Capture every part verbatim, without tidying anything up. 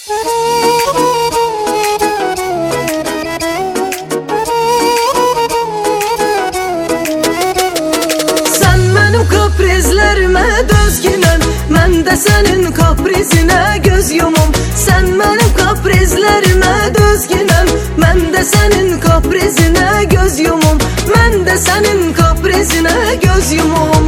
Kaprizlərimə dözginən, mən də sənin kaprizinə göz yumum. Sən mənim kaprizlərimə dözginən, mən də sənin kaprizinə göz yumum. Mən də sənin kaprizinə göz yumum.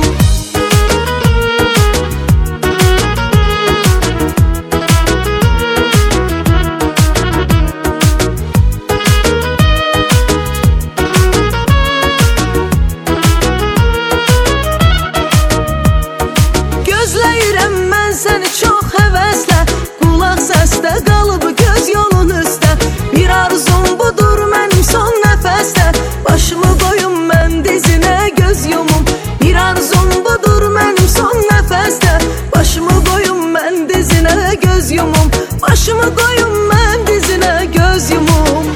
Gözləyirəm mən səni çox həvəslə, qulaq səsdə qalıb göz yolun üstə. Bir arzum budur mənim son nəfəsdə, başımı qoyum mən dizinə göz yumum. Bir arzum budur mənim son nəfəsdə, başımı qoyum mən dizinə göz yumum. Başımı qoyum mən dizinə göz yumum.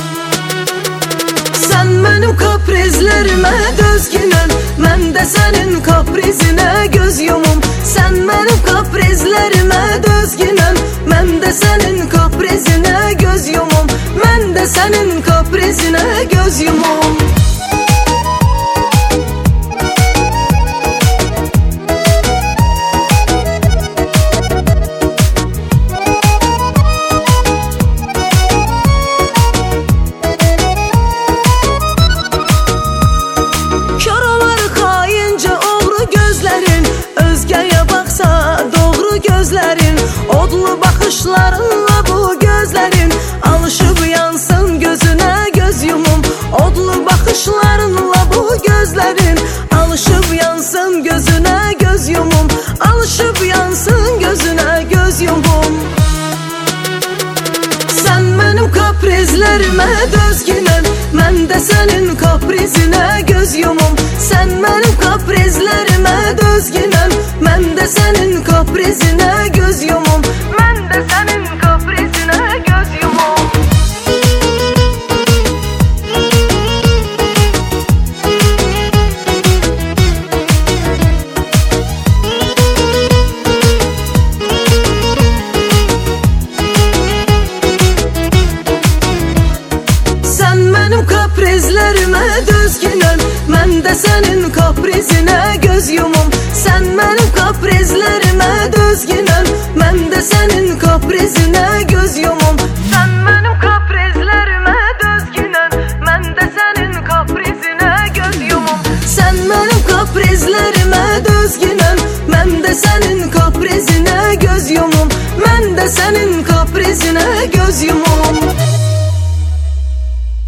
Sən mənim kaprizlərimə dözginən, mən də sənin kaprizinə göz yumum. Sən mənim kaprizlərimə dözginən, mən də sənin kaprizinə göz yumum. Mən də sənin kaprizinə göz yumum. Odlu baxışlarınla bu gözlərin alışıb yansın gözünə göz yumum. Odlu baxışlarınla bu gözlərin alışıb yansın gözünə göz yumum. Alışıb yansın gözünə göz yumum. Sən mənim kaprizlərimə dözginən, mən də sənin kaprizinə göz yumum. Sən mənim kaprizlərimə dözginən, mən də sənin kaprizinə göz yumum. Mən də sənin kaprizinə göz yumum. Sən mənim kaprizlərimə dözginən, mən də sənin kaprizinə göz yumum. Sən mənim kaprizlərimə dözginən, mən də sənin kaprizinə göz yumum. Sən mənim kaprizlərimə dözginən, mən də sənin kaprizinə göz yumum. Sən mənim kaprizlərimə dözginən, mən də sənin kaprizinə göz yumum. Mən də sənin kaprizinə göz yumum.